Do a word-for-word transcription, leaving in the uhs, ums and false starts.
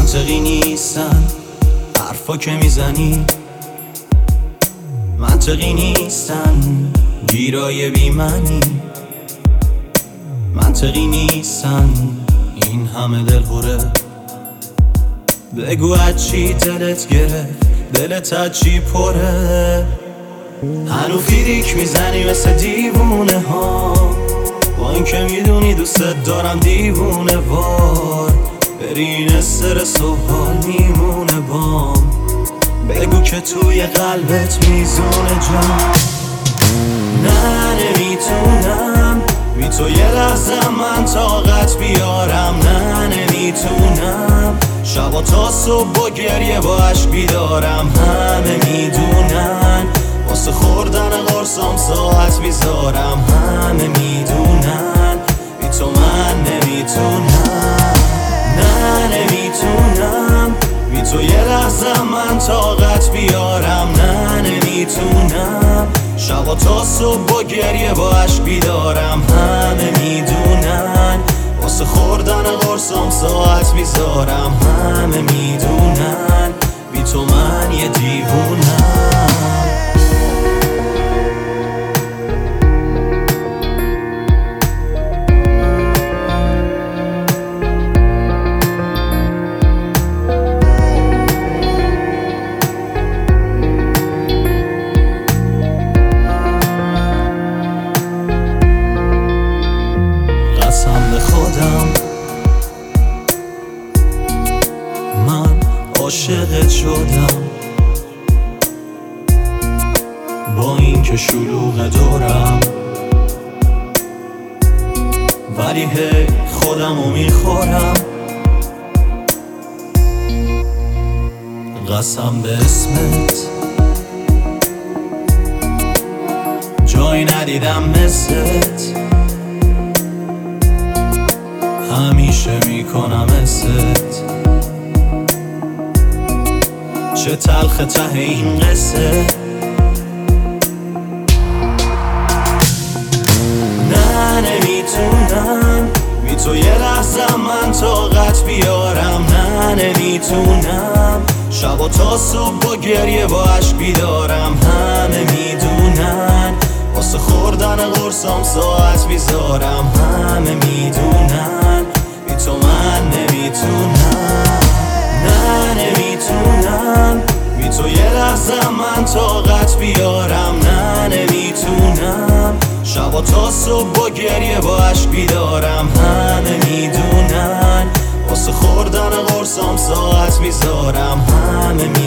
منطقی نیستن حرفا که میزنی، منطقی نیستن گیرای بی معنی، منطقی نیستن این همه دلهوره. بگو از چی دلت گرفت، دلت از چی پره؟ هنو فیریک میزنی مثل دیوونه ها، با این که میدونی دوست دارم دیوونه وار. بری این استرس و حال میمونه بام، بگو که توی قلبت میزونه جان. نه نمیتونم بی تو یه لحظه من طاقت بیارم، نه نمیتونم شبا تا صبح با گریه با عشق بیدارم. همه میدونن واسه خوردن قرصام ساعت میذارم، همه میدونن بی تو من نمیتونم. نه نمیتونم بی تو یه لحظه من طاقت بیارم، نه نمیتونم شبا تا صبح با گریه با عشق بیدارم. همه میدونن واسه خوردن قرصام ساعت میذارم، همه میدونن بی تو من یه دیوونم. قسم به خودم من عاشقت شدم، با این که شلوغ دورم ولی هی خودمو میخورم. قسم به اسمت جایی ندیدم مثلت، همیشه میکنم است. چه تلخ ته این قصه، نه نمیتونم بی تو یه لحظه من طاقت بیارم، نه نمیتونم شبا تا صبح با گریه با عشق بیدارم. همه میدونن واسه خوردن قرصام ساعت میذارم، همه میدونن بی تو من نمیتونم. نه نمیتونم بی تو یه لحظه من طاقت بیارم، نه نمیتونم شبا تا صبح با گریه با عشق بیدارم. همه میدونن واسه خوردن قرصام ساعت میذارم، همه